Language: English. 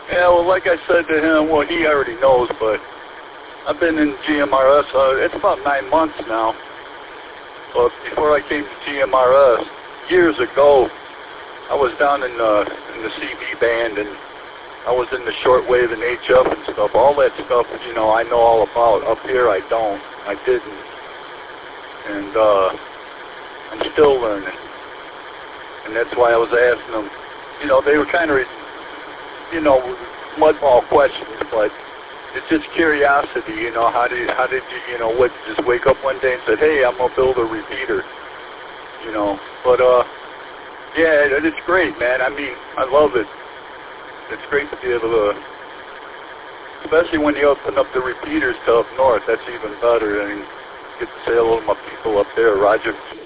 Yeah, well, like I said to him, well, he already knows, but I've been in GMRS, it's about 9 months now. But before I came to GMRS, years ago, I was down in the CB band, and I was in the shortwave and HF and stuff. All that stuff, you know, I know all about. Up here, I don't. I didn't. And I'm still learning. And that's why I was asking them. You know, they were kind of, you know, mudball questions, but it's just curiosity. You know, how did you, you know, what? Just wake up one day and said, hey, I'm gonna build a repeater. You know, but yeah, it's great, man. I mean, I love it. It's great to be able to, especially when you open up the repeaters to up north. That's even better. And get to say hello to my people up there, Roger